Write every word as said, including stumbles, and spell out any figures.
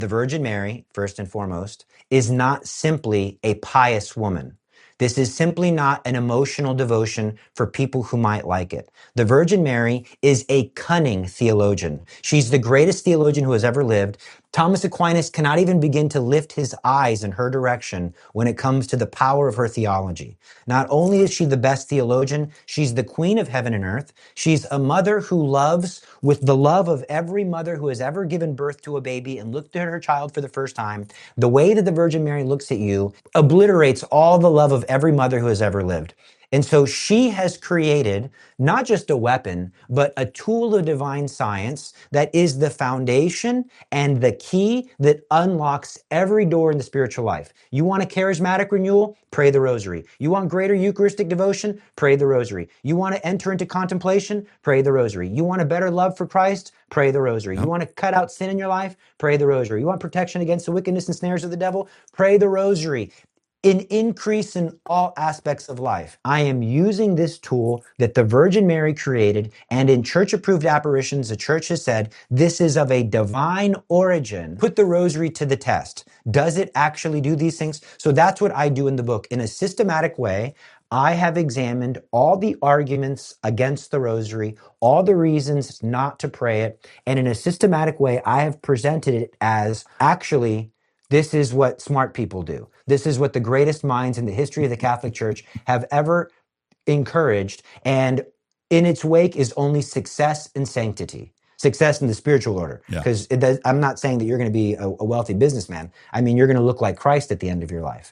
The Virgin Mary, first and foremost, is not simply a pious woman. This is simply not an emotional devotion for people who might like it. The Virgin Mary is a cunning theologian. She's the greatest theologian who has ever lived. Thomas Aquinas cannot even begin to lift his eyes in her direction when it comes to the power of her theology. Not only is she the best theologian, she's the queen of heaven and earth. She's a mother who loves with the love of every mother who has ever given birth to a baby and looked at her child for the first time. The way that the Virgin Mary looks at you obliterates all the love of every mother who has ever lived. And so she has created not just a weapon, but a tool of divine science that is the foundation and the key that unlocks every door in the spiritual life. You want a charismatic renewal? Pray the rosary. You want greater Eucharistic devotion? Pray the rosary. You want to enter into contemplation? Pray the rosary. You want a better love for Christ? Pray the rosary. Yep. You want to cut out sin in your life? Pray the rosary. You want protection against the wickedness and snares of the devil? Pray the rosary. An increase in all aspects of life. I am using this tool that the Virgin Mary created, and in church-approved apparitions, the church has said this is of a divine origin. Put the rosary to the test. Does it actually do these things? So that's what I do in the book. In a systematic way, I have examined all the arguments against the rosary, all the reasons not to pray it, and in a systematic way, I have presented it as actually this is what smart people do. This is what the greatest minds in the history of the Catholic Church have ever encouraged. And in its wake is only success and sanctity. Success in the spiritual order. Yeah. Because I'm not saying that you're going to be a, a wealthy businessman. I mean, you're going to look like Christ at the end of your life.